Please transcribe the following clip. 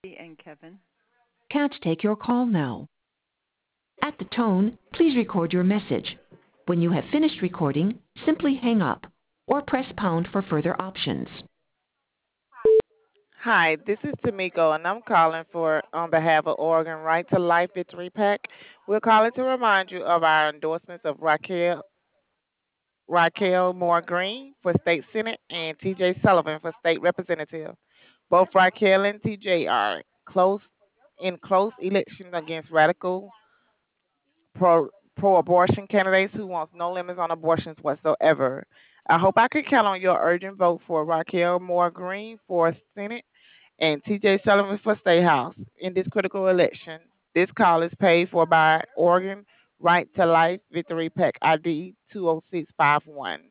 And Kevin. Can't take your call now. At the tone, please record your message. When you have finished recording, simply hang up or press pound for further options. Hi, this is Tamiko, and I'm calling for on behalf of Oregon Right to Life Victory Pack. We're calling to remind you of our endorsements of Raquel Moore Green for state senate and T.J. Sullivan for state representative. Both Raquel and T.J. are close election against radical pro pro-abortion candidates who wants no limits on abortions whatsoever. I hope I can count on your urgent vote for Raquel Moore Green for Senate and T.J. Sullivan for State House in this critical election. This call is paid for by Oregon Right to Life Victory Pack ID 20651.